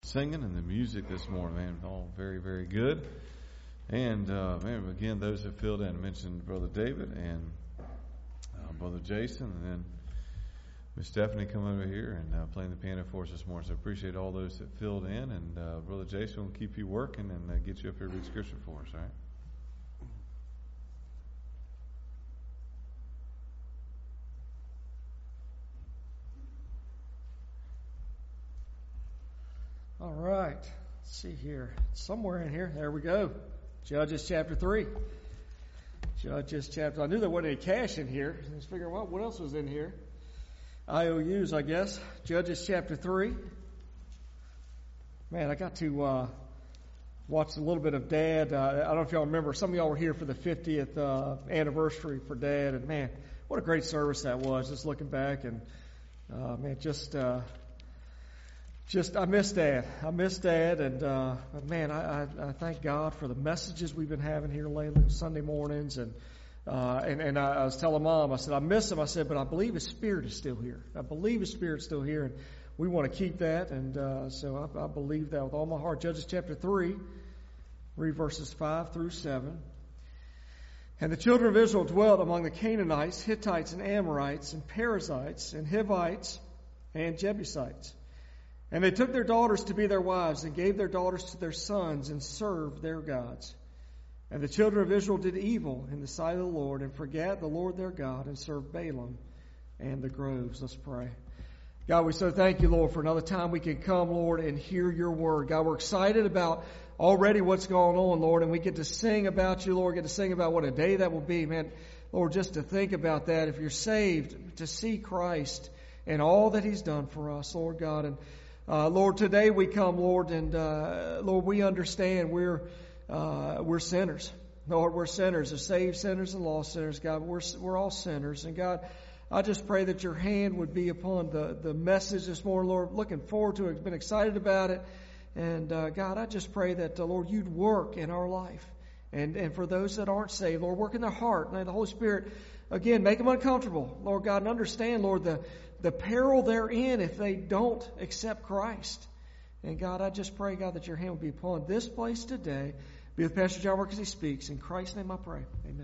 singing and the music this morning, man. All very, very good. And, man, again, those that filled in, I mentioned Brother David and Brother Jason, and then Miss Stephanie coming over here and playing the piano for us this morning. So I appreciate all those that filled in. And Brother Jason will keep you working and get you up here to read Scripture for us, all right? All right. Let's see here. Somewhere in here. There we go. Judges chapter 3. Judges chapter. I knew there wasn't any cash in here. I was figuring, well, what else was in here? IOUs, I guess. Judges chapter 3. Man, I got to watch a little bit of Dad. I don't know if y'all remember. Some of y'all were here for the 50th anniversary for Dad. And, man, what a great service that was. Just looking back and, man, I miss Dad. And man, I thank God for the messages we've been having here lately, Sunday mornings, and I was telling Mom, I said I miss him. I said, but I believe his spirit is still here. And we want to keep that. And so I believe that with all my heart. Judges chapter 3, read verses 5 through 7. And the children of Israel dwelt among the Canaanites, Hittites, and Amorites, and Perizzites, and Hivites, and Jebusites. And they took their daughters to be their wives, and gave their daughters to their sons, and served their gods. And the children of Israel did evil in the sight of the Lord, and forgat the Lord their God, and served Balaam and the groves. Let's pray. God, we so thank you, Lord, for another time we can come, Lord, and hear your word. God, we're excited about already what's going on, Lord, and we get to sing about you, Lord, get to sing about what a day that will be, man. Lord, just to think about that, if you're saved, to see Christ and all that he's done for us, Lord God. And Lord, today we come, Lord, and Lord, we understand we're sinners. Lord, we're sinners, saved sinners and lost sinners, God. We're all sinners, and God, I just pray that your hand would be upon the message this morning, Lord. Looking forward to it, been excited about it, and God, I just pray that Lord, you'd work in our life, and for those that aren't saved, Lord, work in their heart. May the Holy Spirit again make them uncomfortable, Lord God, and understand, Lord, the peril they're in if they don't accept Christ. And God, I just pray, God, that your hand will be upon this place today. Be with Pastor John Work as he speaks. In Christ's name I pray. Amen.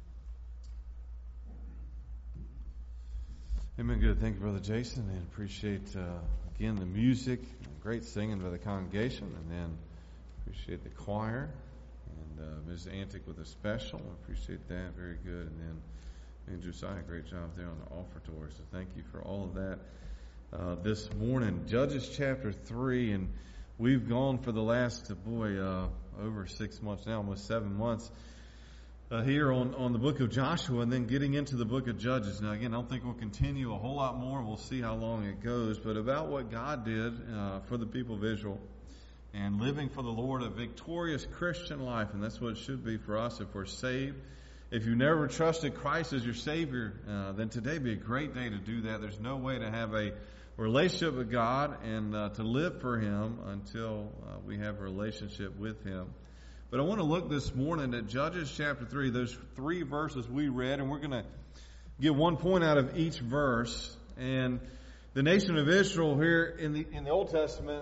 Amen. Good. Thank you, Brother Jason. And appreciate, again, the music. Great singing by the congregation. And then appreciate the choir. And Ms. Antic with a special. I appreciate that. Very good. And then and Josiah, great job there on the offertory. So thank you for all of that this morning. Judges chapter 3, and we've gone for the last, over 6 months now, almost 7 months here on the book of Joshua, and then getting into the book of Judges. Now, again, I don't think we'll continue a whole lot more. We'll see how long it goes, but about what God did for the people of Israel and living for the Lord, a victorious Christian life, and that's what it should be for us if we're saved. If you never trusted Christ as your Savior, then today would be a great day to do that. There's no way to have a relationship with God and to live for Him until we have a relationship with Him. But I want to look this morning at Judges chapter 3, those 3 verses we read, and we're going to get one point out of each verse. And the nation of Israel here in the Old Testament,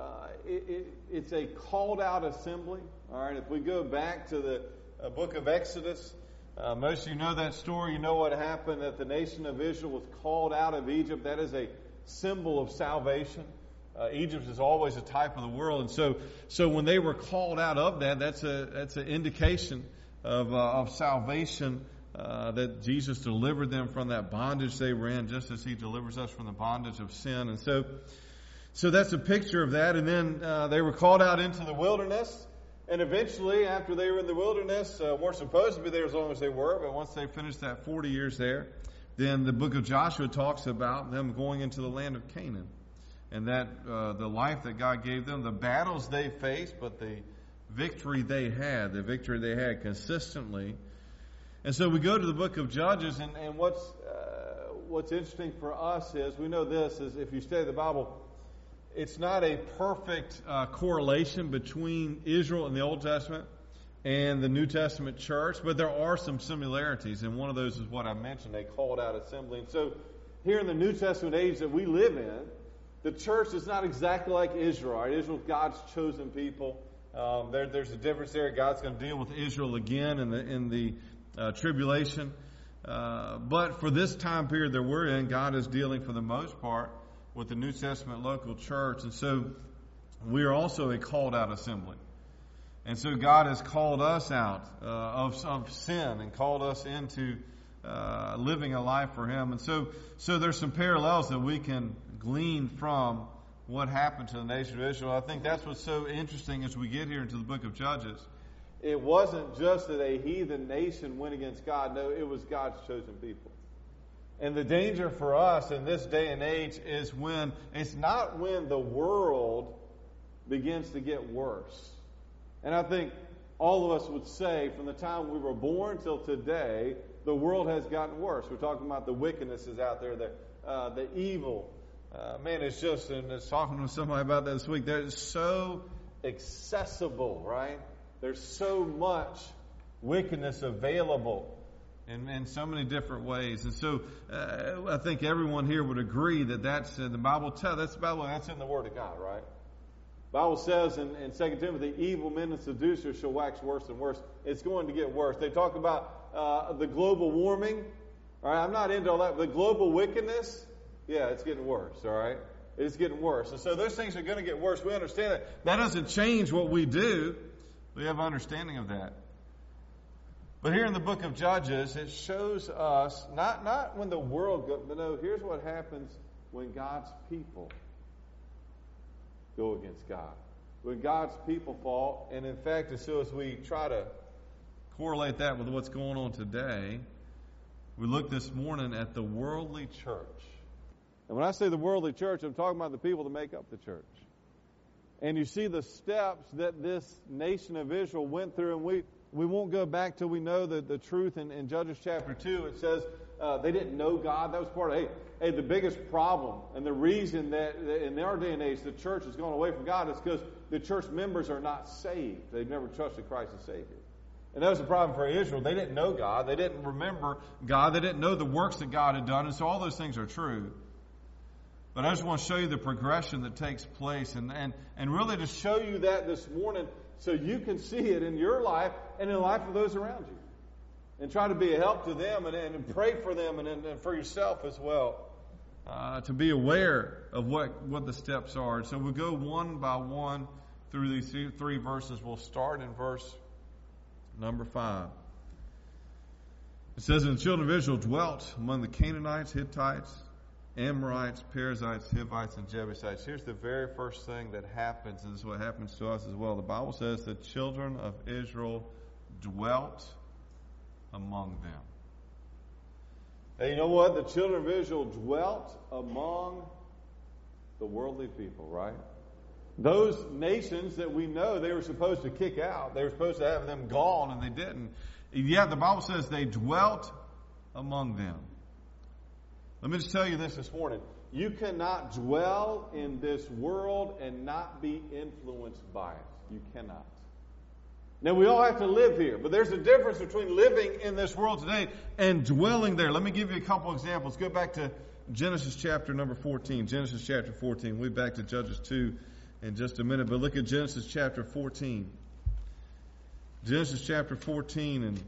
it's a called out assembly. All right, if we go back to the book of Exodus, most of you know that story. You know what happened, that the nation of Israel was called out of Egypt. That is a symbol of salvation. Egypt is always a type of the world. And so when they were called out of that's an indication of salvation, that Jesus delivered them from that bondage they were in, just as He delivers us from the bondage of sin. And so that's a picture of that. And then they were called out into the wilderness. And eventually, after they were in the wilderness, weren't supposed to be there as long as they were, but once they finished that 40 years there, then the book of Joshua talks about them going into the land of Canaan. And that the life that God gave them, the battles they faced, but the victory they had consistently. And so we go to the book of Judges, and what's interesting for us is, we know this, is if you study the Bible, it's not a perfect correlation between Israel in the Old Testament and the New Testament church, but there are some similarities, and one of those is what I mentioned, a called out assembly. And so here in the New Testament age that we live in, the church is not exactly like Israel. Right? Israel's God's chosen people. There's a difference there. God's going to deal with Israel again in the tribulation. But for this time period that we're in, God is dealing for the most part with the New Testament local church. And so we are also a called out assembly. And so God has called us out of sin and called us into living a life for Him. And so there's some parallels that we can glean from what happened to the nation of Israel. I think that's what's so interesting as we get here into the book of Judges. It wasn't just that a heathen nation went against God. No, it was God's chosen people. And the danger for us in this day and age is when it's not when the world begins to get worse. And I think all of us would say from the time we were born till today, the world has gotten worse. We're talking about the wickedness is out there, the evil. Man, it's just, and I was talking to somebody about that this week, they're so accessible, right? There's so much wickedness available in so many different ways. And so I think everyone here would agree that that's the Bible that's in the Word of God, right? The Bible says in 2 Timothy, evil men and seducers shall wax worse and worse. It's going to get worse. They talk about the global warming. All right, I'm not into all that. The global wickedness, yeah, it's getting worse, all right? It's getting worse. And so those things are going to get worse. We understand that. That doesn't change what we do. We have understanding of that. But here in the book of Judges, it shows us, not when the world goes, but no, here's what happens when God's people go against God. When God's people fall, and in fact, as we try to correlate that with what's going on today, we look this morning at the worldly church. And when I say the worldly church, I'm talking about the people that make up the church. And you see the steps that this nation of Israel went through, and we won't go back till we know the truth. In Judges chapter 2, it says they didn't know God. That was part of, the biggest problem and the reason that in our day and age the church has gone away from God is because the church members are not saved. They've never trusted Christ as Savior. And that was the problem for Israel. They didn't know God. They didn't remember God. They didn't know the works that God had done. And so all those things are true. But I just want to show you the progression that takes place and really to show you that this morning so you can see it in your life and in the life of those around you. And try to be a help to them and pray for them and for yourself as well. To be aware of what the steps are. And so we'll go one by one through these three verses. We'll start in verse number 5. It says, "And the children of Israel dwelt among the Canaanites, Hittites, Amorites, Perizzites, Hivites, and Jebusites." Here's the very first thing that happens, and this is what happens to us as well. The Bible says the children of Israel dwelt among them. And you know what? The children of Israel dwelt among the worldly people, right? Those nations that we know they were supposed to kick out. They were supposed to have them gone, and they didn't. Yet the Bible says they dwelt among them. Let me just tell you this morning. You cannot dwell in this world and not be influenced by it. You cannot. Now, we all have to live here, but there's a difference between living in this world today and dwelling there. Let me give you a couple examples. Go back to Genesis chapter number 14. Genesis chapter 14. We'll be back to Judges 2 in just a minute, but look at Genesis chapter 14. Genesis chapter 14, and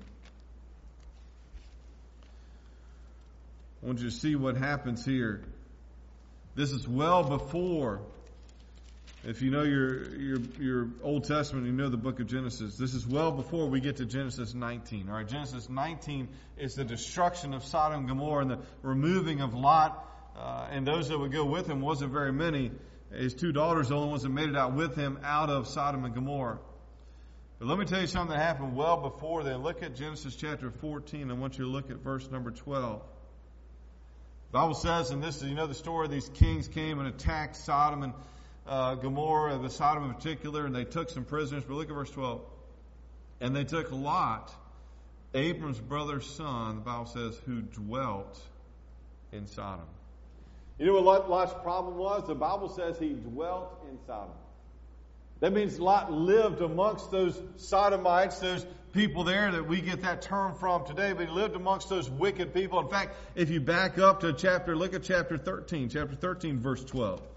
I want you to see what happens here. This is well before, if you know your Old Testament, you know the book of Genesis. This is well before we get to Genesis 19. All right, Genesis 19 is the destruction of Sodom and Gomorrah and the removing of Lot, and those that would go with him wasn't very many. His two daughters, the only ones that made it out with him out of Sodom and Gomorrah. But let me tell you something that happened well before then. Look at Genesis chapter 14. I want you to look at verse number 12. The Bible says, and this is, you know the story, these kings came and attacked Sodom and Gomorrah, the Sodom in particular, and they took some prisoners. But look at verse 12. And they took Lot, Abram's brother's son, the Bible says, who dwelt in Sodom. You know what Lot's problem was? The Bible says he dwelt in Sodom. That means Lot lived amongst those Sodomites, those people there that we get that term from today, but he lived amongst those wicked people. In fact, if you back up to look at chapter 13. Chapter 13, verse 12.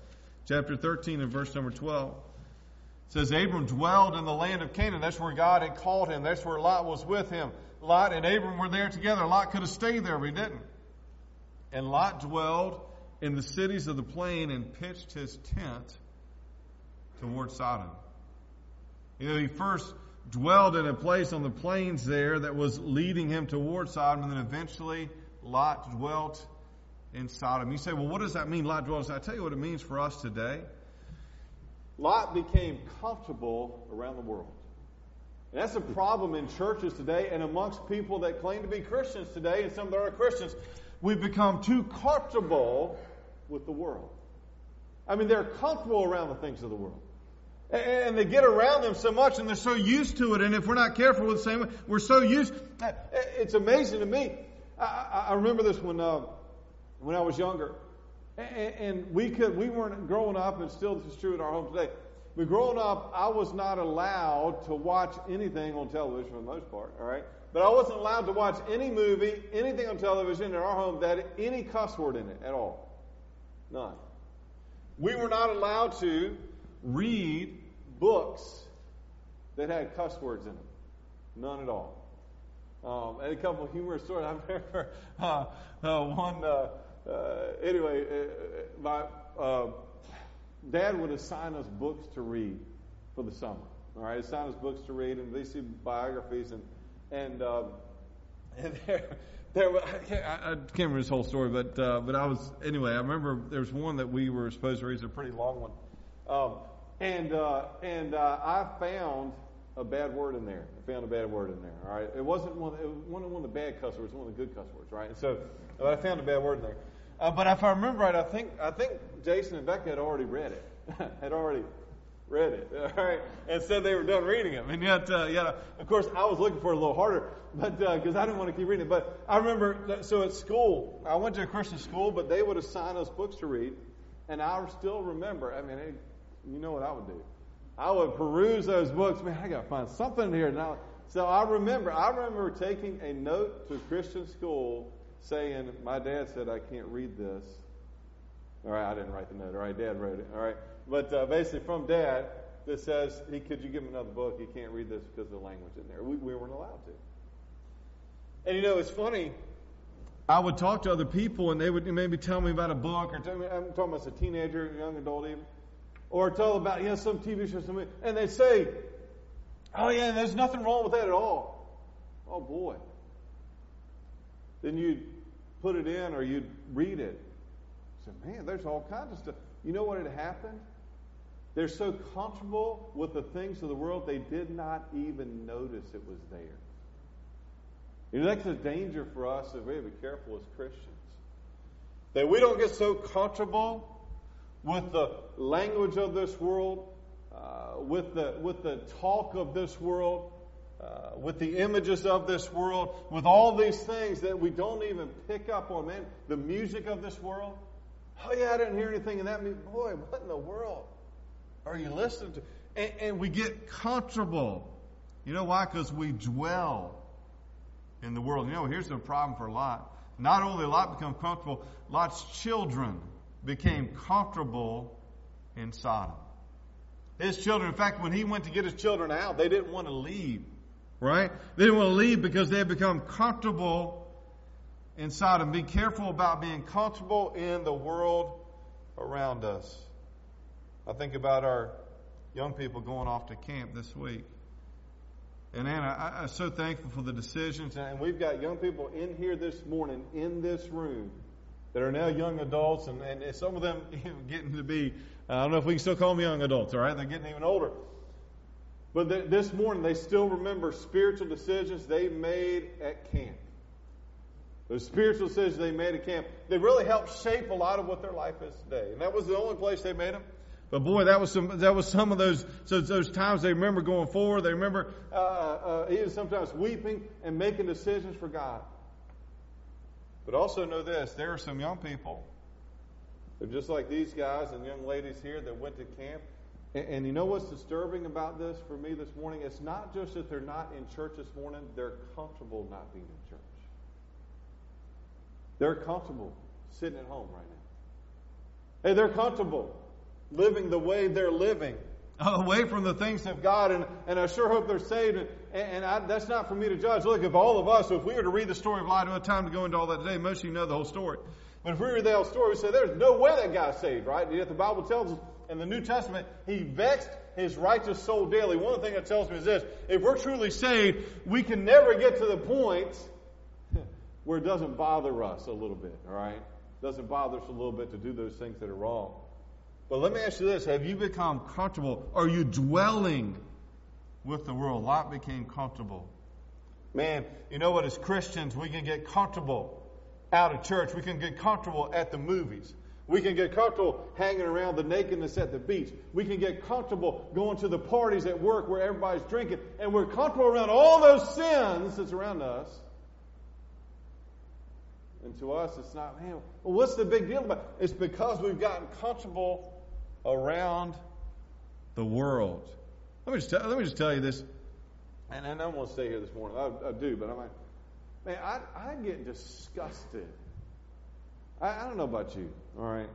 chapter 13 and verse number 12. It says, Abram dwelled in the land of Canaan. That's where God had called him. That's where Lot was with him. Lot and Abram were there together. Lot could have stayed there, but he didn't. And Lot dwelled in the cities of the plain and pitched his tent toward Sodom. He first dwelled in a place on the plains there that was leading him toward Sodom, and then eventually Lot dwelt in Sodom. You say, well, what does that mean, Lot dwelt? I tell you what it means for us today. Lot became comfortable around the world. And that's a problem in churches today and amongst people that claim to be Christians today and some that are Christians. We've become too comfortable with the world. I mean, they're comfortable around the things of the world. And they get around them so much and they're so used to it. And if we're not careful with the same, we're so used. It's amazing to me. I remember this when I was younger. And we weren't growing up, and still this is true in our home today. But growing up, I was not allowed to watch anything on television for the most part, all right? But I wasn't allowed to watch any movie, anything on television in our home that had any cuss word in it at all. None. We were not allowed to read books that had cuss words in them. None at all. And a couple of humorous stories. I remember one... Anyway, my dad would assign us books to read for the summer. All right, assign us books to read, and they see biographies, and there I can't remember this whole story, but I was anyway. I remember there was one that we were supposed to read. It's a pretty long one, and I found a bad word in there. I found a bad word in there. All right, it wasn't one of the bad cuss words. It was one of the good cuss words. Right, and so I found a bad word in there. But if I remember right, I think Jason and Becca had already read it. All right, and said they were done reading it. And yet, of course, I was looking for it a little harder, but because I didn't want to keep reading it. But I remember, so at school, I went to a Christian school, but they would assign us books to read, and I still remember. I mean, you know what I would do? I would peruse those books. Man, I got to find something here now. So I remember taking a note to Christian school saying, my dad said I can't read this. All right, I didn't write the note. All right, Dad wrote it. All right, but basically from Dad that says, could you give him another book? He can't read this because of the language in there. We weren't allowed to. And it's funny. I would talk to other people, and they would maybe tell me about a book, or I'm talking about a teenager, young adult even, or tell about some TV show, something, and they'd say, "Oh yeah, there's nothing wrong with that at all." Oh boy. Then you'd put it in or you'd read it. You say, man, there's all kinds of stuff. You know what had happened? They're so comfortable with the things of the world, they did not even notice it was there. That's a danger for us if we have to be careful as Christians. That we don't get so comfortable with the language of this world, with the talk of this world, with the images of this world, with all these things that we don't even pick up on. Man, the music of this world. Oh yeah, I didn't hear anything in that music. Boy, what in the world are you listening to? And we get comfortable. You know why? Because we dwell in the world. Here's the problem for Lot. Not only did Lot become comfortable, Lot's children became comfortable in Sodom. His children, in fact, when he went to get his children out, they didn't want to leave. Right? They didn't want to leave because they had become comfortable in Sodom. Be careful about being comfortable in the world around us. I think about our young people going off to camp this week. And Anna, I'm so thankful for the decisions. And we've got young people in here this morning, in this room, that are now young adults. And some of them getting to be, I don't know if we can still call them young adults, all right? They're getting even older. But this morning, they still remember spiritual decisions they made at camp. Those spiritual decisions they made at camp, they really helped shape a lot of what their life is today. And that was the only place they made them. But boy, that was some of those times they remember going forward. They remember even sometimes weeping and making decisions for God. But also know this: there are some young people, they're just like these guys and young ladies here that went to camp. And you know what's disturbing about this for me this morning? It's not just that they're not in church this morning; they're comfortable not being in church. They're comfortable sitting at home right now. Hey, they're comfortable living the way they're living, away from the things of God, and I sure hope they're saved, that's not for me to judge. Look, if all of us, if we were to read the story of Lot, I don't have time to go into all that today, most of you know the whole story, but if we read the whole story, we say there's no way that guy's saved, right? Yet the Bible tells us in the New Testament, he vexed his righteous soul daily. One of the things that tells me is this: if we're truly saved, we can never get to the point where it doesn't bother us a little bit, all right? It doesn't bother us a little bit to do those things that are wrong. But let me ask you this: have you become comfortable? Are you dwelling with the world? Lot became comfortable. Man, you know what? As Christians, we can get comfortable out of church. We can get comfortable at the movies. We can get comfortable hanging around the nakedness at the beach. We can get comfortable going to the parties at work where everybody's drinking. And we're comfortable around all those sins that's around us. And to us, it's not, man, well, what's the big deal about it? It's because we've gotten comfortable around the world. Let me just tell you this, and I don't want to stay here this morning. I do, but I'm like, man, I get disgusted. I don't know about you, all right?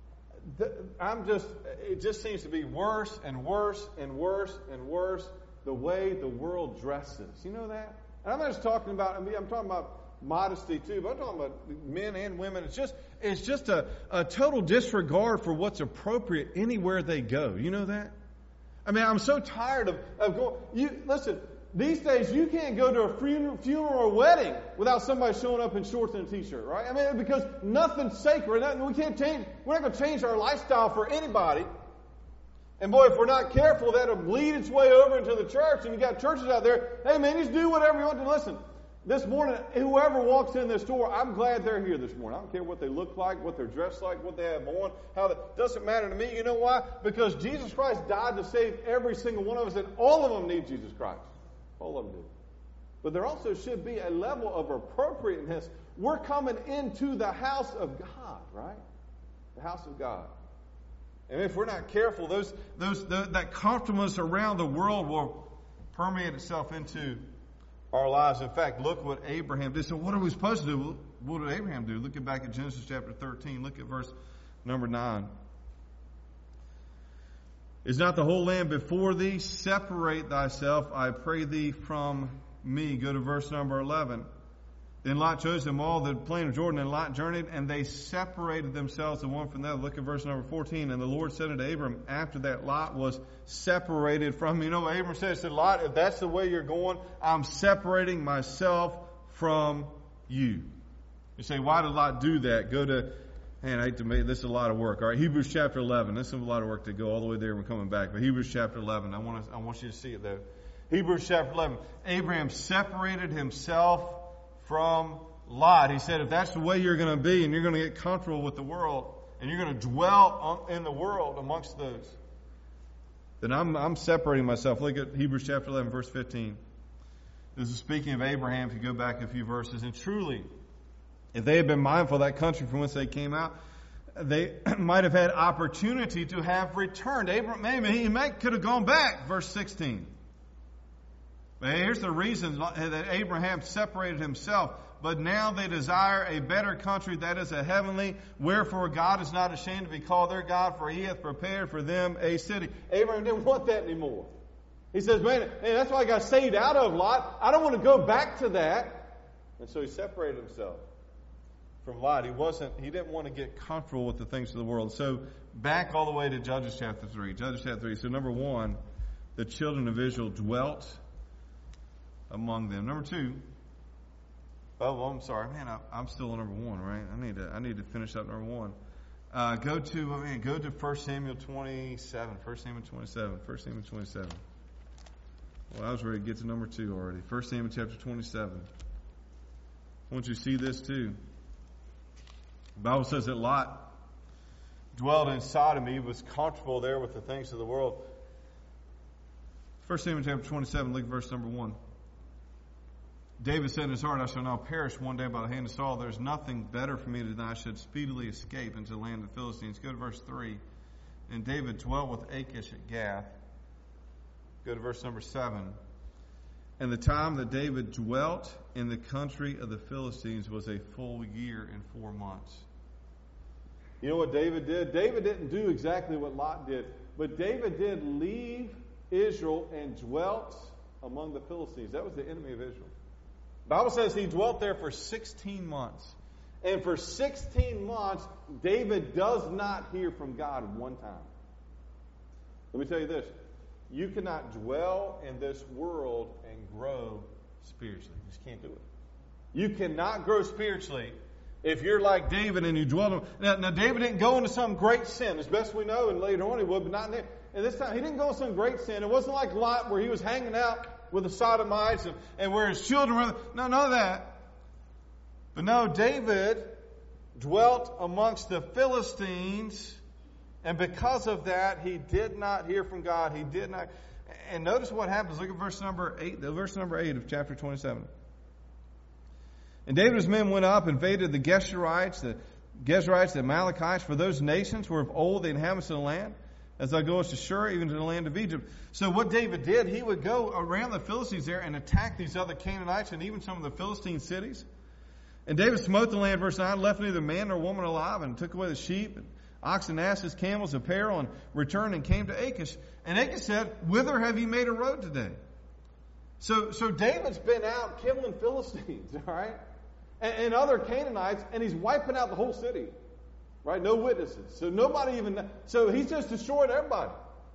It just seems to be worse and worse and worse and worse the way the world dresses. You know that? And I'm not just talking about, I'm talking about modesty too, but I'm talking about men and women. It's just a total disregard for what's appropriate anywhere they go. You know that? I mean, I'm so tired of going. Listen, these days you can't go to a funeral or wedding without somebody showing up in shorts and a t-shirt, right? I mean, because nothing's sacred. We can't change. We're not going to change our lifestyle for anybody. And boy, if we're not careful, that'll bleed its way over into the church. And you got churches out there. Hey, man, just do whatever you want to. Listen, this morning, whoever walks in this door, I'm glad they're here this morning. I don't care what they look like, what they're dressed like, what they have on, doesn't matter to me. You know why? Because Jesus Christ died to save every single one of us, and all of them need Jesus Christ. All of them do. But there also should be a level of appropriateness. We're coming into the house of God, right? The house of God. And if we're not careful, that comfortableness around the world will permeate itself into our lives. In fact, look what Abraham did. So what are we supposed to do? What did Abraham do? Look back at Genesis chapter 13. Look at verse number 9. Is not the whole land before thee? Separate thyself, I pray thee, from me. Go to verse number 11. Then Lot chose them all the plain of Jordan, and Lot journeyed, and they separated themselves the one from the other. Look at verse number 14. And the Lord said unto Abram, after that Lot was separated from him. You know what Abram said? He said, Lot, if that's the way you're going, I'm separating myself from you. You say, why did Lot do that? Go to, man, I hate to make this is a lot of work. All right, Hebrews chapter 11. This is a lot of work to go all the way there and coming back. But Hebrews chapter 11, I want you to see it though. Hebrews chapter 11. Abraham separated himself from Lot. He said, if that's the way you're going to be and you're going to get comfortable with the world and you're going to dwell in the world amongst those, then I'm separating myself. Look at Hebrews chapter 11, verse 15. This is speaking of Abraham, if you go back a few verses. And truly, if they had been mindful of that country from whence they came out, they might have had opportunity to have returned. Abraham, he could have gone back. Verse 16. But here's the reason that Abraham separated himself. But now they desire a better country, that is a heavenly. Wherefore God is not ashamed to be called their God, for he hath prepared for them a city. Abraham didn't want that anymore. He says, man, that's why I got saved out of, Lot. I don't want to go back to that. And so he separated himself from Lot. He didn't want to get comfortable with the things of the world. So back all the way to Judges chapter 3. Judges chapter 3. So number 1, the children of Israel dwelt among them. Number 2, I'm sorry, man, I'm still on number 1, right? I need to finish up number 1. Go to 1 Samuel 27. 1 Samuel 27. 1 Samuel 27. Well, I was ready to get to number 2 already. 1 Samuel chapter 27. I want you to see this too. The Bible says that Lot dwelled in Sodom. He was comfortable there with the things of the world. 1 Samuel chapter 27, look at verse number 1. David said in his heart, I shall now perish one day by the hand of Saul. There's nothing better for me than I should speedily escape into the land of the Philistines. Go to verse 3. And David dwelt with Achish at Gath. Go to verse number 7. And the time that David dwelt in the country of the Philistines was a full year and 4 months. You know what David did? David didn't do exactly what Lot did, but David did leave Israel and dwelt among the Philistines. That was the enemy of Israel. The Bible says he dwelt there for 16 months. And for 16 months, David does not hear from God one time. Let me tell you this. You cannot dwell in this world and grow spiritually. You just can't do it. You cannot grow spiritually if you're like David and you dwell. Now David didn't go into some great sin, as best we know, and later on he would, but not in there. And this time, he didn't go into some great sin. It wasn't like Lot where he was hanging out with the Sodomites and where his children were. No, none of that. But no, David dwelt amongst the Philistines, and because of that, he did not hear from God. He did not. And notice what happens. Look at verse number 8. Verse number 8 of chapter 27. And David's men went up, invaded the Geshurites, the Amalekites, for those nations were of old the inhabitants of the land, as thou goest to Shur, even to the land of Egypt. So what David did, he would go around the Philistines there and attack these other Canaanites and even some of the Philistine cities. And David smote the land, verse 9, left neither man nor woman alive, and took away the sheep, and oxen, asses, camels, apparel, and returned and came to Achish. And Achish said, whither have ye made a road today? So David's been out killing Philistines, all right? And other Canaanites, and he's wiping out the whole city. Right? No witnesses. So nobody even... So he's just destroyed everybody.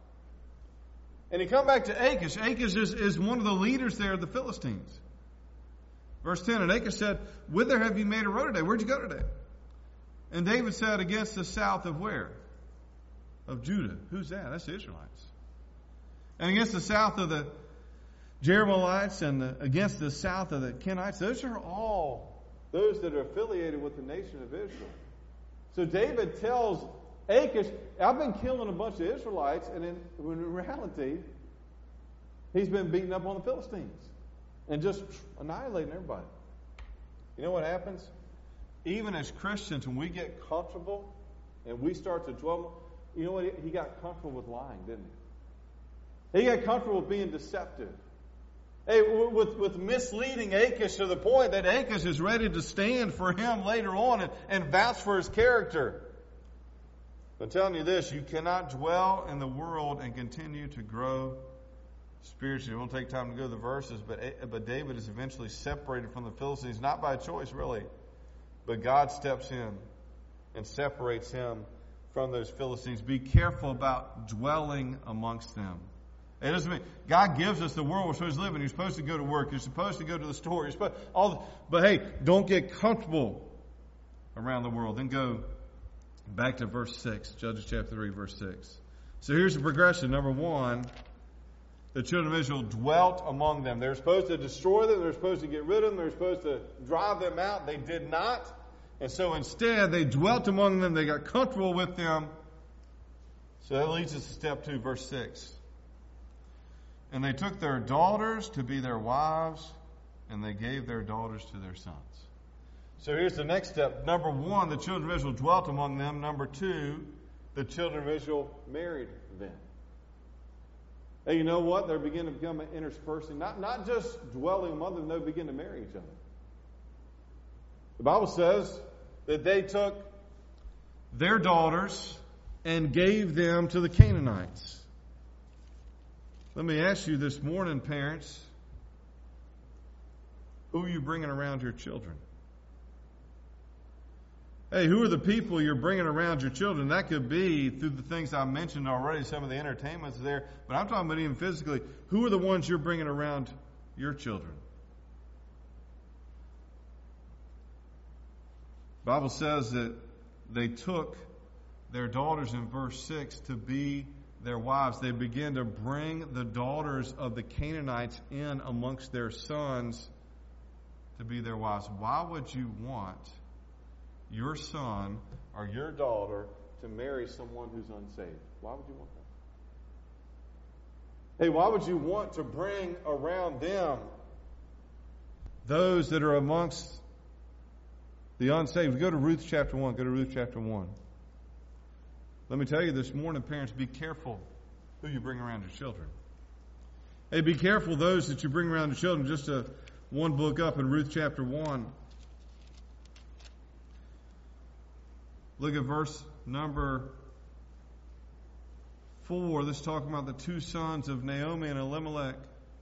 And he come back to Achish. Achish is one of the leaders there of the Philistines. Verse 10, and Achish said, whither have you made a road today? Where'd you go today? And David said, against the south of where? Of Judah. Who's that? That's the Israelites. And against the south of the Jerahmeelites and against the south of the Kenites. Those are all those that are affiliated with the nation of Israel. So David tells Achish, I've been killing a bunch of Israelites, and in reality, he's been beating up on the Philistines and just annihilating everybody. You know what happens? Even as Christians, when we get comfortable and we start to dwell, you know what? He got comfortable with lying, didn't he? He got comfortable with being deceptive. Hey, with misleading Achish to the point that Achish is ready to stand for him later on and vouch for his character. I'm telling you this, you cannot dwell in the world and continue to grow spiritually. We won't take time to go to the verses, but David is eventually separated from the Philistines, not by choice really, but God steps in and separates him from those Philistines. Be careful about dwelling amongst them. It doesn't mean God gives us the world we're supposed to live in. You're supposed to go to work. You're supposed to go to the store. But hey, don't get comfortable around the world. Then go back to verse 6, Judges chapter 3, verse 6. So here's the progression. Number 1, the children of Israel dwelt among them. They're supposed to destroy them. They're supposed to get rid of them. They're supposed to drive them out. They did not. And so instead, they dwelt among them. They got comfortable with them. So that leads us to step 2, verse 6. And they took their daughters to be their wives, and they gave their daughters to their sons. So here's the next step. Number 1, the children of Israel dwelt among them. Number 2, the children of Israel married them. Hey, you know what? They begin to become an interspersing, not just dwelling among them, they begin to marry each other. The Bible says that they took their daughters and gave them to the Canaanites. Let me ask you this morning, parents, who are you bringing around your children? Hey, who are the people you're bringing around your children? That could be through the things I mentioned already, some of the entertainments there, but I'm talking about even physically. Who are the ones you're bringing around your children? The Bible says that they took their daughters in verse 6 to be their wives. They began to bring the daughters of the Canaanites in amongst their sons to be their wives. Why would you want your son or your daughter to marry someone who's unsaved? Why would you want that? Hey, why would you want to bring around them those that are amongst the unsaved? Go to Ruth chapter 1. Go to Ruth chapter 1. Let me tell you this morning, parents, be careful who you bring around your children. Hey, be careful those that you bring around your children. Just one book up in Ruth chapter 1. Look at verse number 4, this is talking about the 2 sons of Naomi and Elimelech.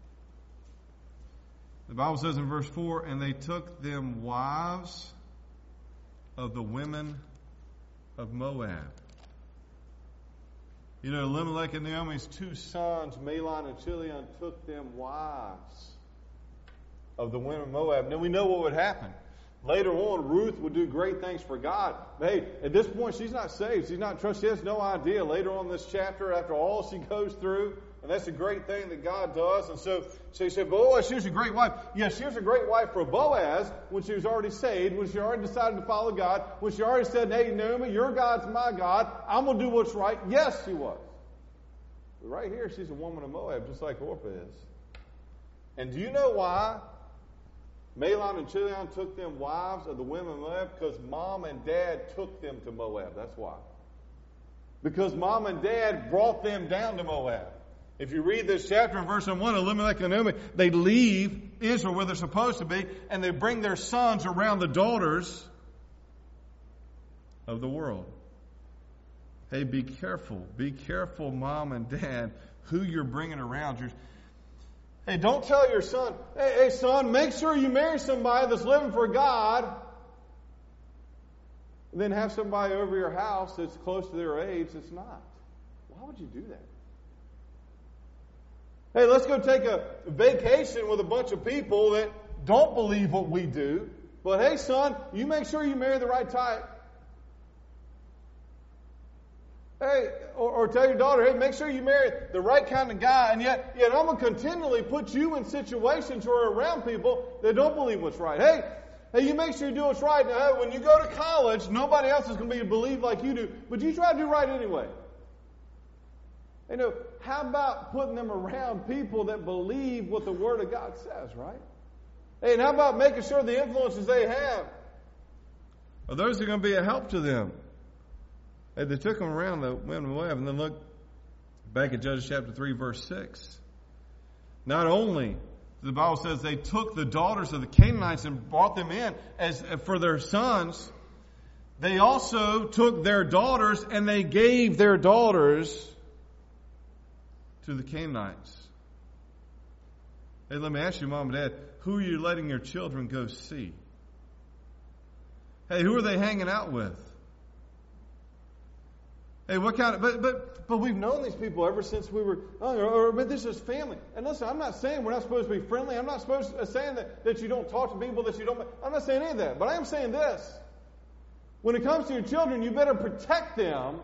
The Bible says in verse 4, and they took them wives of the women of Moab. You know, Elimelech and Naomi's 2 sons, Mahlon and Chilion, took them wives of the women of Moab. Now we know what would happen. Later on, Ruth would do great things for God. But hey, at this point, she's not saved. She's not trusted. She has no idea. Later on in this chapter, after all she goes through, and that's a great thing that God does. And so she said, Boaz, she was a great wife. Yes, she was a great wife for Boaz when she was already saved, when she already decided to follow God, when she already said, hey, Naomi, your God's my God. I'm going to do what's right. Yes, she was. But right here, she's a woman of Moab, just like Orpah is. And do you know why Mahlon and Chilion took them wives of the women of Moab? Because mom and dad took them to Moab. That's why. Because mom and dad brought them down to Moab. If you read this chapter in verse 1, Elimelech and Naomi, they leave Israel where they're supposed to be, and they bring their sons around the daughters of the world. Hey, be careful. Be careful, mom and dad, who you're bringing around. Hey, don't tell your son, hey, son, make sure you marry somebody that's living for God, and then have somebody over your house that's close to their age that's not. Why would you do that? Hey, let's go take a vacation with a bunch of people that don't believe what we do. But hey, son, you make sure you marry the right type. Hey, or tell your daughter, hey, make sure you marry the right kind of guy. And yet I'm going to continually put you in situations where you're around people that don't believe what's right. Hey, you make sure you do what's right. Now, when you go to college, nobody else is going to be believe like you do. But you try to do right anyway. You know, how about putting them around people that believe what the Word of God says, right? Hey, and how about making sure the influences they have, those are going to be a help to them? Hey, they took them around the women of Moab, and then look back at Judges chapter 3, verse 6. Not only, the Bible says they took the daughters of the Canaanites and brought them in as for their sons, they also took their daughters and they gave their daughters to the Canaanites. Hey, let me ask you, Mom and Dad, who are you letting your children go see? Hey, who are they hanging out with? Hey, what kind of, but we've known these people ever since we were younger, but this is family. And listen, I'm not saying we're not supposed to be friendly. I'm not saying that you don't talk to people, that you don't, I'm not saying any of that. But I am saying this. When it comes to your children, you better protect them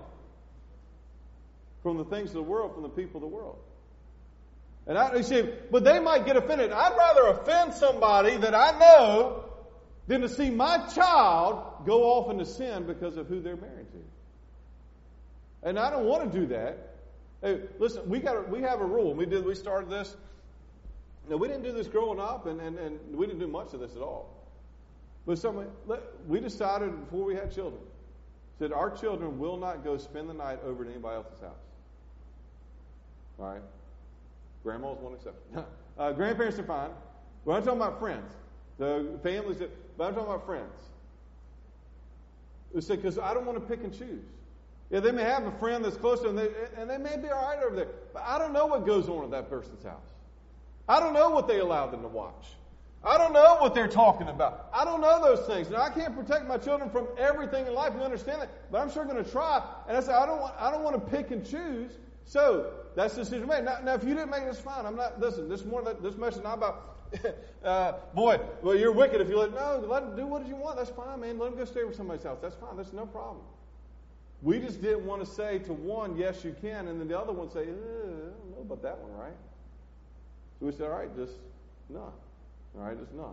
from the things of the world, from the people of the world. And you see, but they might get offended. I'd rather offend somebody that I know than to see my child go off into sin because of who they're married to. And I don't want to do that. Hey, listen, we have a rule. We started this. Now, we didn't do this growing up, and we didn't do much of this at all. But we decided before we had children, said our children will not go spend the night over at anybody else's house. All right? Grandma's one exception. Grandparents are fine. But I'm talking about friends. The families, but I'm talking about friends. We said, because I don't want to pick and choose. Yeah, they may have a friend that's close to them, and they may be all right over there. But I don't know what goes on at that person's house. I don't know what they allow them to watch. I don't know what they're talking about. I don't know those things. Now, I can't protect my children from everything in life. We understand that. But I'm sure going to try. And I say, I don't want to pick and choose. So, that's the decision made. Now, if you didn't make it, it's fine. I'm not, listen, this message is not about, boy, well, you're wicked if you let them do what you want. That's fine, man. Let them go stay with somebody's house. That's fine. That's no problem. We just didn't want to say to one, yes, you can, and then the other one say, I don't know about that one, right? So we said, all right, just none. All right, just none.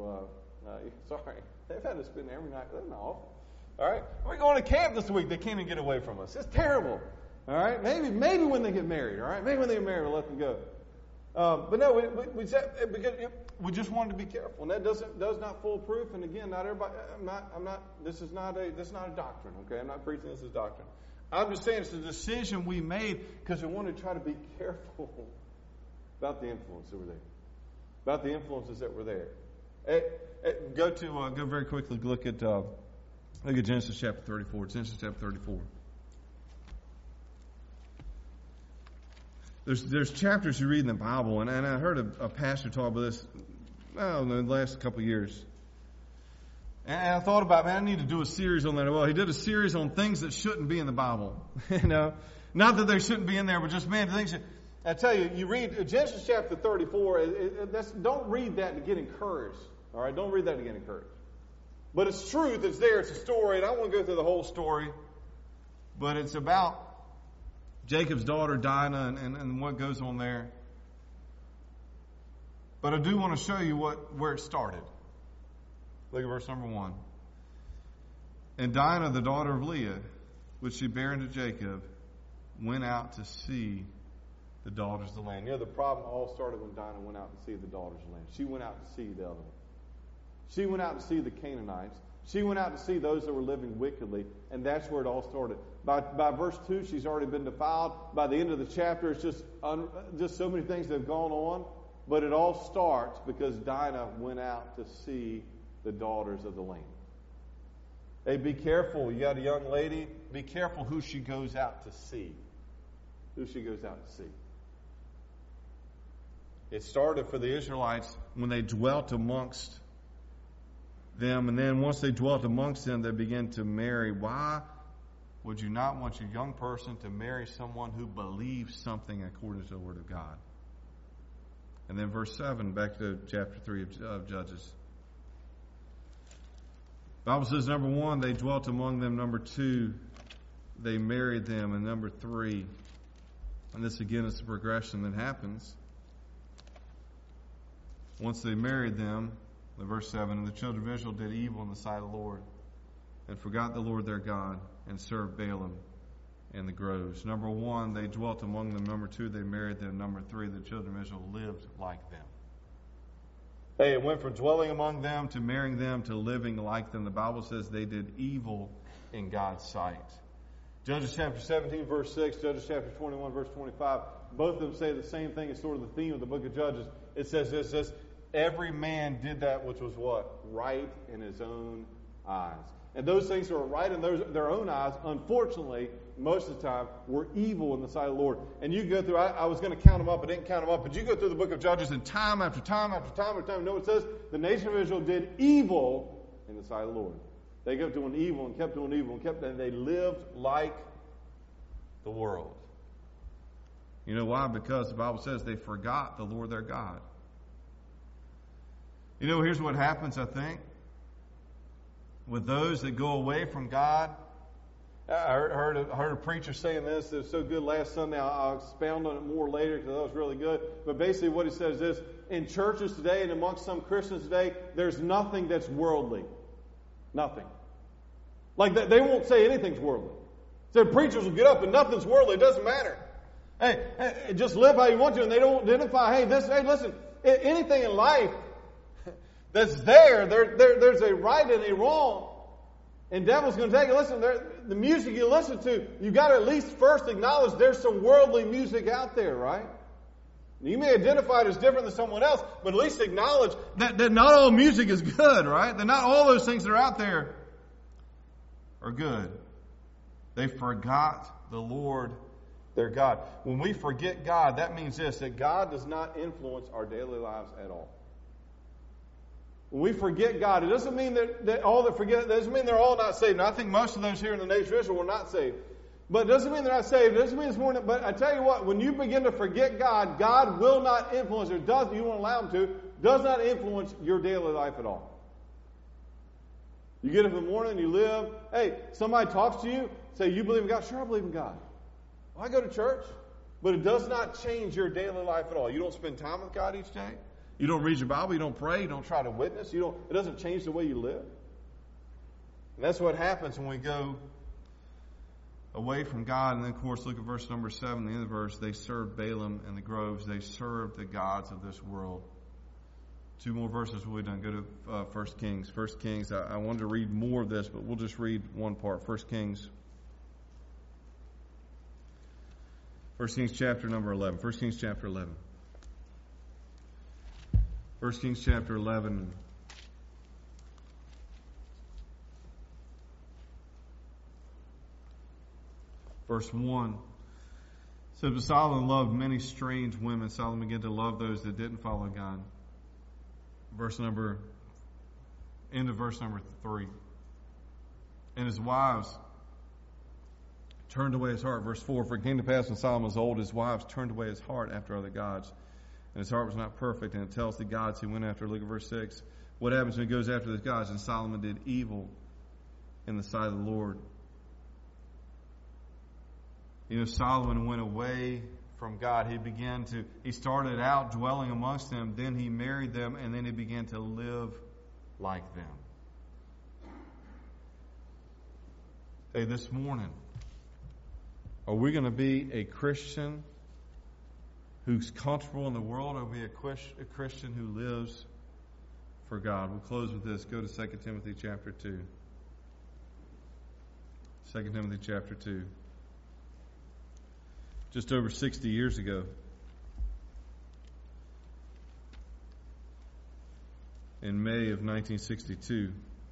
Sorry. They've had to spend every night. That's not awful. All right? We're going to camp this week. They can't even get away from us. It's terrible. All right? Maybe when they get married, all right? Maybe when they get married, we'll let them go. But no, we said, because we just wanted to be careful. And that does not foolproof. And again, not everybody, this is not a doctrine, okay? I'm not preaching this as doctrine. I'm just saying it's a decision we made because we wanted to try to be careful about the influence that were there. About the influences that were there. Go very quickly, look at Genesis chapter 34. Genesis chapter 34. there's chapters you read in the Bible, and I heard a pastor talk about this, in the last couple of years. And I thought about, man, I need to do a series on that. Well, he did a series on things that shouldn't be in the Bible. Not that they shouldn't be in there, but just, man, things that, I tell you, you read Genesis chapter 34, don't read that to get encouraged. All right, don't read that to get encouraged. But it's truth, it's there, it's a story, and I won't go through the whole story, but it's about Jacob's daughter Dinah and what goes on there. But I do want to show you where it started. Look at verse number 1. And Dinah, the daughter of Leah, which she bare unto Jacob, went out to see the daughters of the land. The problem all started when Dinah went out to see the daughters of the land. She went out to see the other one. She went out to see the Canaanites. She went out to see those that were living wickedly, and that's where it all started. By verse 2, she's already been defiled. By the end of the chapter, it's just so many things that have gone on. But it all starts because Dinah went out to see the daughters of the land. Hey, be careful. You got a young lady. Be careful who she goes out to see. Who she goes out to see. It started for the Israelites when they dwelt amongst them, and then once they dwelt amongst them, they began to marry. Why would you not want your young person to marry someone who believes something according to the Word of God? And then verse 7, back to chapter 3 of Judges. The Bible says, number 1, they dwelt among them. Number 2, they married them. And number 3, and this again is the progression that happens. Once they married them, verse 7, and the children of Israel did evil in the sight of the Lord, and forgot the Lord their God, and served Baalim and the groves. Number 1, they dwelt among them. Number 2, they married them. Number 3, the children of Israel lived like them. Hey, it went from dwelling among them to marrying them to living like them. The Bible says they did evil in God's sight. Judges chapter 17, verse 6, Judges chapter 21, verse 25, both of them say the same thing. It's sort of the theme of the book of Judges. It says this, every man did that which was what? Right in his own eyes. And those things that were right in their own eyes, unfortunately, most of the time, were evil in the sight of the Lord. And you go through, I was going to count them up, I didn't count them up, but you go through the book of Judges, and time after time after time after time, you know what it says? The nation of Israel did evil in the sight of the Lord. They kept doing evil and kept doing evil and they lived like the world. You know why? Because the Bible says they forgot the Lord their God. You know, here's what happens, I think, with those that go away from God. I heard a preacher saying this. It was so good last Sunday. I'll expound on it more later because that was really good. But basically what he says is this. In churches today and amongst some Christians today, there's nothing that's worldly. Nothing. Like they won't say anything's worldly. So preachers will get up and nothing's worldly. It doesn't matter. Hey, just live how you want to. And they don't identify, hey, listen, anything in life that's there's a right and a wrong. And devil's going to take it. Listen, the music you listen to, you got to at least first acknowledge there's some worldly music out there, right? You may identify it as different than someone else, but at least acknowledge that not all music is good, right? That not all those things that are out there are good. They forgot the Lord, their God. When we forget God, that means this, that God does not influence our daily lives at all. When we forget God, it doesn't mean that all that forget, it doesn't mean they're all not saved. Now, I think most of those here in the nation of Israel were not saved. But it doesn't mean they're not saved. It doesn't mean it's more than, but I tell you what, when you begin to forget God, God will not influence, or does, you won't allow him to, does not influence your daily life at all. You get up in the morning, you live, hey, somebody talks to you, say, you believe in God? Sure, I believe in God. Well, I go to church, but it does not change your daily life at all. You don't spend time with God each day. You don't read your Bible, you don't pray, you don't try to witness, it doesn't change the way you live. And that's what happens when we go away from God. And then, of course, look at verse number 7, the end of the verse. They served Baalim and the groves. They served the gods of this world. 2 more verses we've done. Go to 1 Kings. 1 Kings, I wanted to read more of this, but we'll just read one part. 1 Kings. 1 Kings chapter number 11. 1 Kings chapter 11. 1 Kings chapter 11. Verse 1 So, but Solomon loved many strange women. Solomon began to love those that didn't follow God. End of verse number 3. And his wives turned away his heart. Verse 4, for it came to pass when Solomon was old, his wives turned away his heart after other gods. And his heart was not perfect. And it tells the gods he went after. Look at verse 6. What happens when he goes after the gods? And Solomon did evil in the sight of the Lord. You know, Solomon went away from God. He started out dwelling amongst them, then he married them, and then he began to live like them. Hey, this morning, are we going to be a Christian who's comfortable in the world, or are we a Christian who lives for God? We'll close with this. Go to 2 Timothy chapter 2. 2 Timothy chapter 2. Just over 60 years ago, in May of 1962,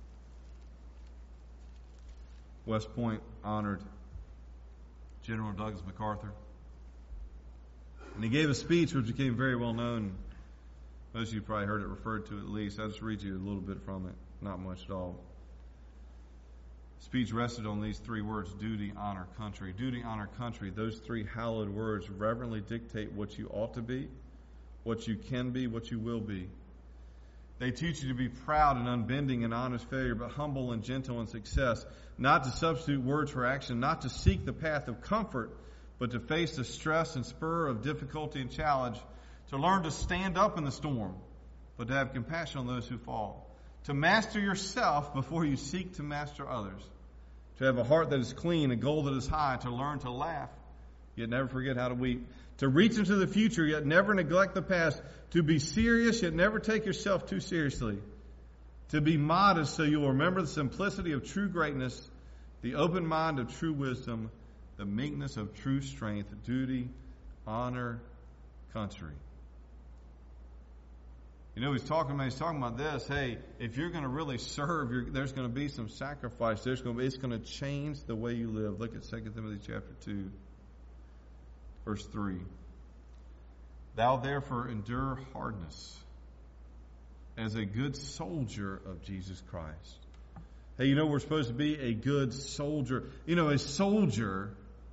West Point honored General Douglas MacArthur. And he gave a speech which became very well known. Most of you probably heard it referred to at least. I'll just read you a little bit from it. Not much at all. Speech rested on these 3 words: duty, honor, country. Duty, honor, country. Those 3 hallowed words reverently dictate what you ought to be, what you can be, what you will be. They teach you to be proud and unbending in honest failure, but humble and gentle in success. Not to substitute words for action, not to seek the path of comfort, but to face the stress and spur of difficulty and challenge. To learn to stand up in the storm, but to have compassion on those who fall. To master yourself before you seek to master others. To have a heart that is clean, a goal that is high. To learn to laugh, yet never forget how to weep. To reach into the future, yet never neglect the past. To be serious, yet never take yourself too seriously. To be modest, so you will remember the simplicity of true greatness, the open mind of true wisdom, the meekness of true strength, duty, honor, country. You know, he's talking about this. Hey, if you're going to really serve, there's going to be some sacrifice. It's going to change the way you live. Look at 2 Timothy chapter 2, verse 3. Thou therefore endure hardness as a good soldier of Jesus Christ. Hey, you know, we're supposed to be a good soldier. You know, a soldier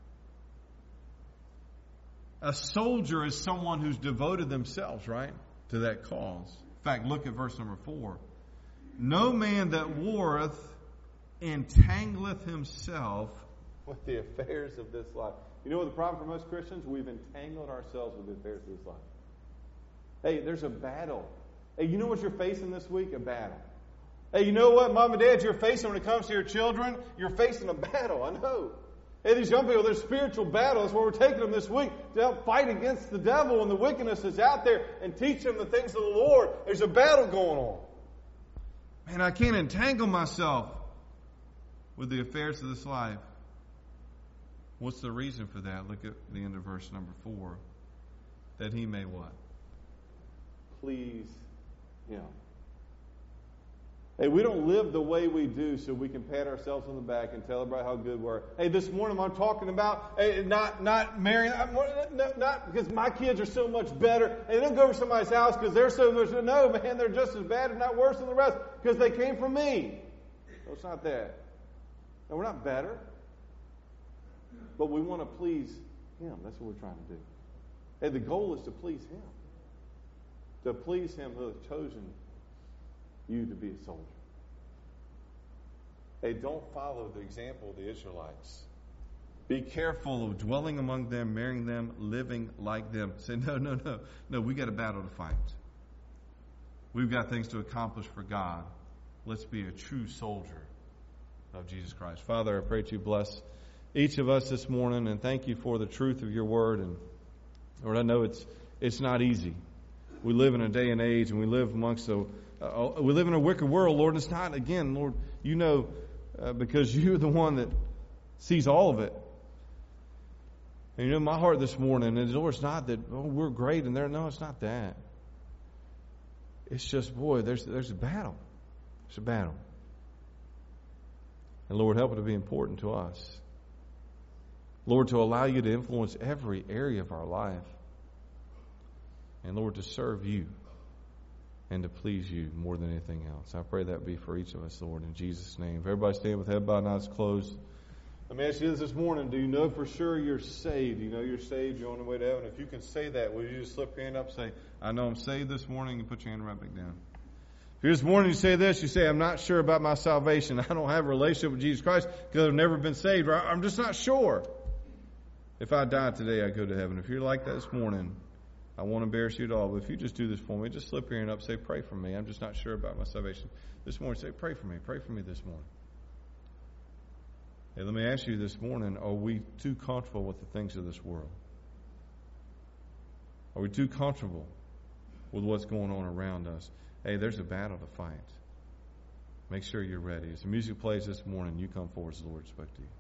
is someone who's devoted themselves, right, to that cause. In fact, look at verse number 4. No man that warreth entangleth himself with the affairs of this life. You know what the problem for most Christians? We've entangled ourselves with the affairs of this life. Hey, there's a battle. Hey, you know what you're facing this week? A battle. Hey, you know what, Mom and Dad, you're facing when it comes to your children? You're facing a battle, I know. Hey, these young people, there's spiritual battles. That's where we're taking them this week to help fight against the devil and the wickedness that's out there and teach them the things of the Lord. There's a battle going on. Man, I can't entangle myself with the affairs of this life. What's the reason for that? Look at the end of verse number 4. That he may what? Please him. Hey, we don't live the way we do so we can pat ourselves on the back and tell everybody how good we are. Hey, this morning I'm talking about not marrying, not because my kids are so much better. Hey, they don't go over somebody's house because they're so much. No, man, they're just as bad, if not worse than the rest, because they came from me. No, it's not that. No, we're not better. But we want to please him. That's what we're trying to do. Hey, the goal is to please him. To please him who has chosen you to be a soldier. Hey, don't follow the example of the Israelites. Be careful of dwelling among them, marrying them, living like them. Say, no, we got a battle to fight. We've got things to accomplish for God. Let's be a true soldier of Jesus Christ. Father, I pray that you bless each of us this morning, and thank you for the truth of your word. And Lord, I know it's not easy. We live in a day and age, and we live we live in a wicked world, Lord. And it's not, again, Lord, you know, because you're the one that sees all of it. And you know, my heart this morning, and Lord, it's not that we're great and no, it's not that. It's just, boy, there's a battle. It's a battle. And Lord, help it to be important to us. Lord, to allow you to influence every area of our life. And Lord, to serve you and to please you more than anything else. I pray that be for each of us, Lord, in Jesus' name. If everybody stand with head bowed and eyes closed. Let me ask you this morning. Do you know for sure you're saved? You know you're saved, you're on the way to heaven. If you can say that, will you just slip your hand up and say, I know I'm saved this morning, and put your hand right back down. If you're this morning you say this, you say, I'm not sure about my salvation. I don't have a relationship with Jesus Christ because I've never been saved. Or I'm just not sure. If I die today, I go to heaven. If you're like that this morning, I won't embarrass you at all. But if you just do this for me, just slip your hand up, say, pray for me. I'm just not sure about my salvation. This morning, say, pray for me. Pray for me this morning. Hey, let me ask you this morning, are we too comfortable with the things of this world? Are we too comfortable with what's going on around us? Hey, there's a battle to fight. Make sure you're ready. As the music plays this morning, you come forward as the Lord spoke to you.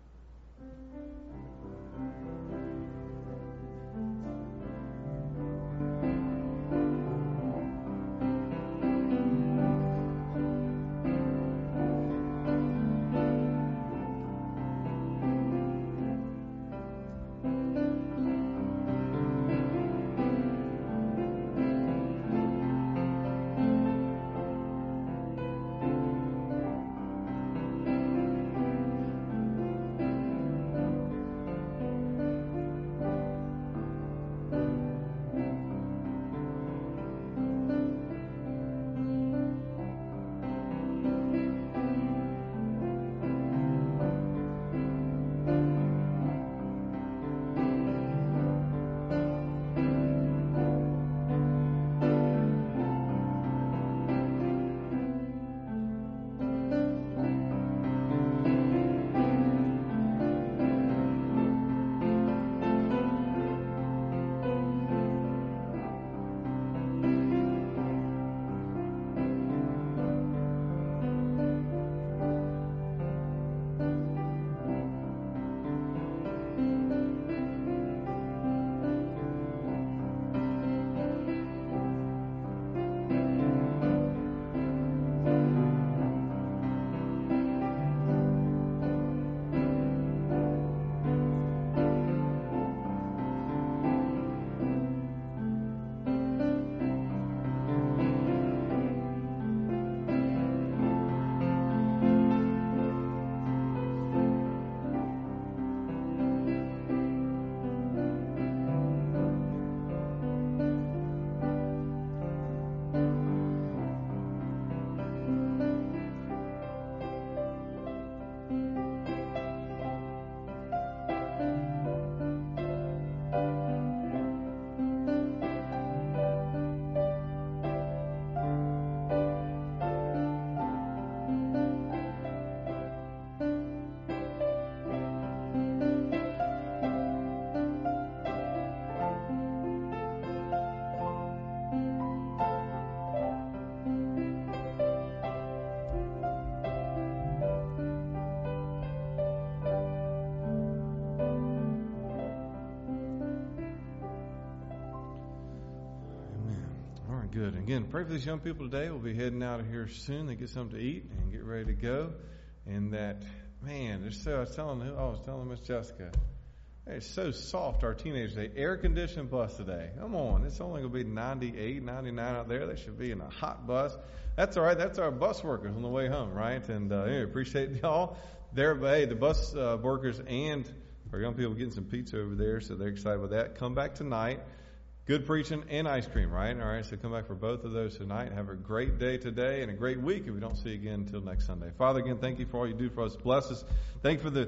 Good. Again, pray for these young people today. We'll be heading out of here soon. They get something to eat and get ready to go. And that, man, they're so, I was telling Miss Jessica, it's so soft, our teenagers. They air-conditioned bus today. Come on. It's only going to be 98, 99 out there. They should be in a hot bus. That's all right. That's our bus workers on the way home, right? And anyway, appreciate y'all there. But, hey, the bus workers and our young people getting some pizza over there, so they're excited about that. Come back tonight. Good preaching and ice cream, right? All right, so come back for both of those tonight. Have a great day today and a great week if we don't see you again until next Sunday. Father, again, thank you for all you do for us. Bless us. Thank you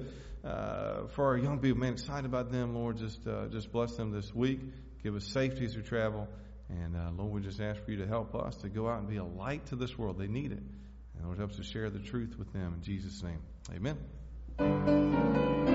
for our young people. Man, excited about them, Lord. Just bless them this week. Give us safety as we travel. And, Lord, we just ask for you to help us to go out and be a light to this world. They need it. And Lord, help us to share the truth with them. In Jesus' name, amen.